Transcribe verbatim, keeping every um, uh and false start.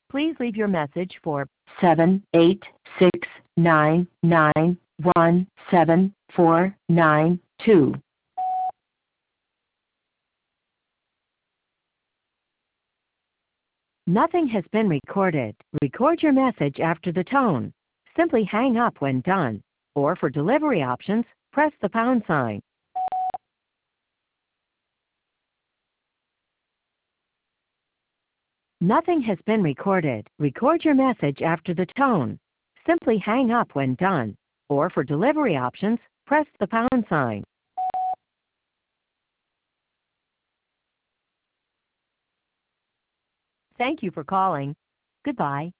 Please leave your message for seven eight six nine nine one seven four nine two. Nothing has been recorded. Record your message after the tone. Simply hang up when done. Or for delivery options, press the pound sign. Nothing has been recorded. Record your message after the tone. Simply hang up when done. Or for delivery options, press the pound sign. Thank you for calling. Goodbye.